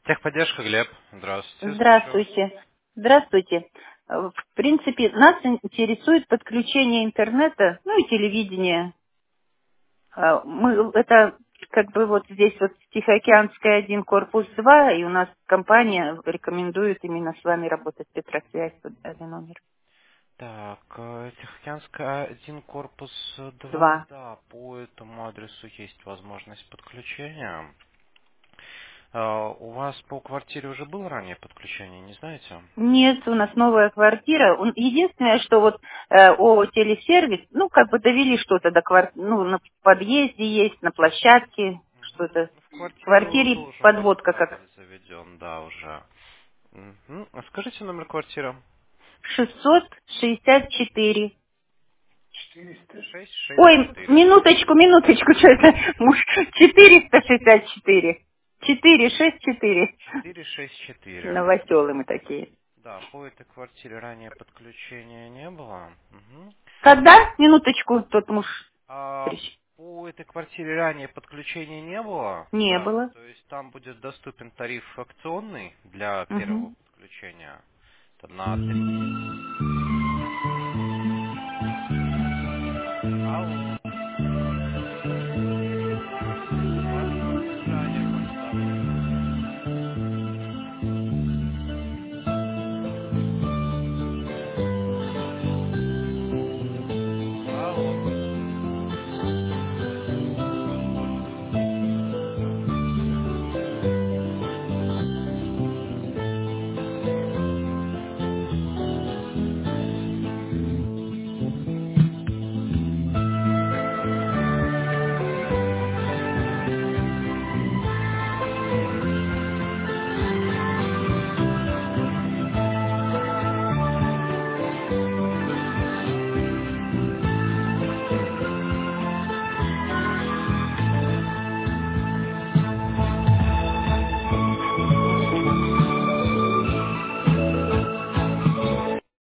Техподдержка, Глеб. Здравствуйте, слушаю. Здравствуйте. Здравствуйте. В принципе, нас интересует подключение интернета, ну и телевидения. Мы это как бы вот здесь вот Тихоокеанская 1, корпус 2, и у нас компания рекомендует именно с вами работать, Петросвязь, вот дали номер Так, Тихоокеанская 1, корпус 2, 2. да, по этому адресу есть возможность подключения. У вас по квартире уже было ранее подключение, не знаете? Нет, у нас новая квартира. Единственное, что вот о телесервис, ну, как бы довели что-то до квартиры, ну, на подъезде есть, на площадке, что-то. В В квартиру квартире должен быть подводка как кабель заведен, да, уже. А скажите номер квартиры. 664. Ой, 664. минуточку, что это? 464. 464. 464. Новоселы мы такие. Да, по этой квартире ранее подключения не было. Когда? Минуточку, тот муж. А приш- по этой квартире ранее подключения не было, Не да, было. то есть там будет доступен тариф акционный для первого Мгм. подключения. Это на 3 месяца.